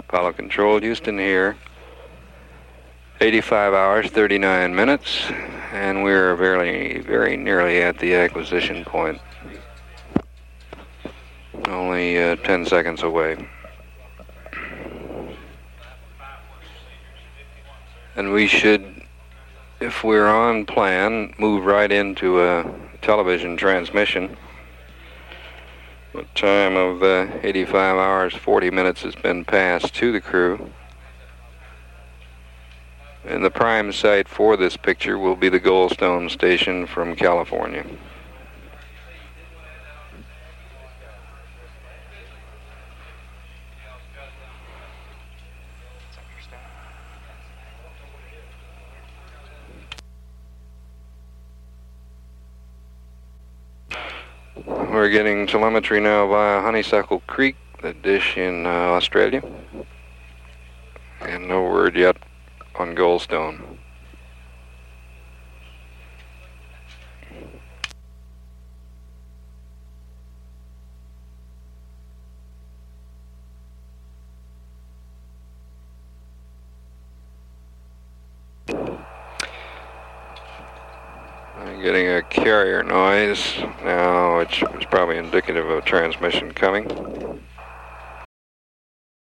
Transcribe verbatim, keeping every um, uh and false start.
Apollo Control, Houston here. eighty-five hours, thirty-nine minutes, and we're very, very nearly at the acquisition point. Only uh, ten seconds away. And we should, if we're on plan, move right into a television transmission. The time of uh, eighty-five hours, forty minutes has been passed to the crew. And the prime site for this picture will be the Goldstone station from California. We're getting telemetry now via Honeysuckle Creek, the dish in uh, Australia. And no word yet on Goldstone. I'm getting a carrier noise now, which is probably indicative of a transmission coming.